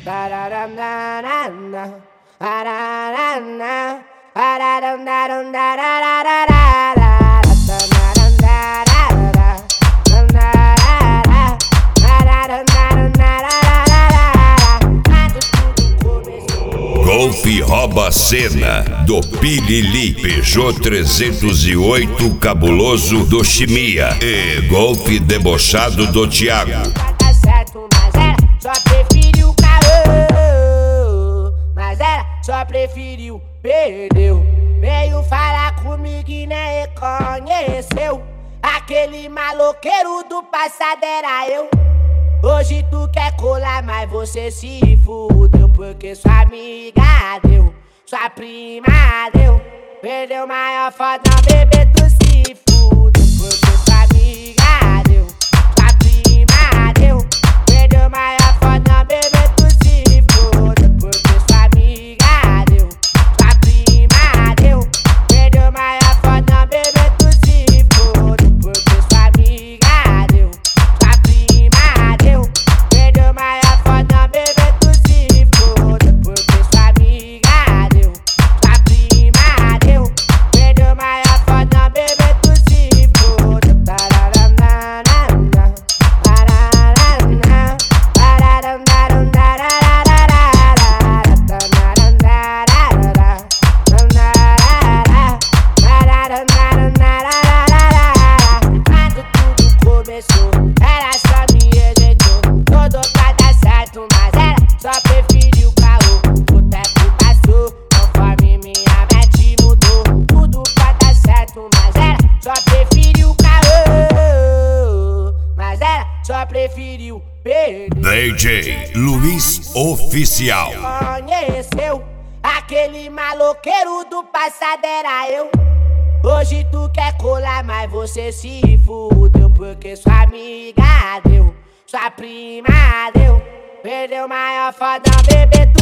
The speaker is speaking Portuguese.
Golf rouba a cena do Pilili, Peugeot 308 cabuloso do Chimia e Golf debochado do Thiago. Tá certo, mas ela só preferiu caô, mas ela só preferiu perdeu. Veio falar comigo e nem reconheceu. Aquele maloqueiro do passado era eu. Hoje tu quer colar, mas você se fudeu, porque sua amiga deu, sua prima deu. Perdeu maior foda, bebê, tu se fudeu, porque sua amiga deu, sua prima deu. Perdeu maior foda, bebê, tu se fudeu, porque sua amiga deu, sua prima deu. Perdeu maior foda, bebê, tu se fudeu, porque sua amiga deu, sua prima deu. Perdeu maior foda, bebê, tu se fudeu, porque sua amiga deu, sua prima deu. Perdeu maior foda, bebê, tu se fudeu. Quando tudo começou, ela só me rejeitou. Tudo pra dar certo, mas ela só preferiu caô. O tempo passou, conforme minha mente mudou. Tudo pra dar certo, mas ela só preferiu caô, mas ela só preferiu perder. DJ Luiz Oficial. Conheceu aquele maloqueiro do passado era eu. Hoje tu quer colar, mas você se fudeu, porque sua amiga deu, sua prima deu. Perdeu maior foda, bebê, tu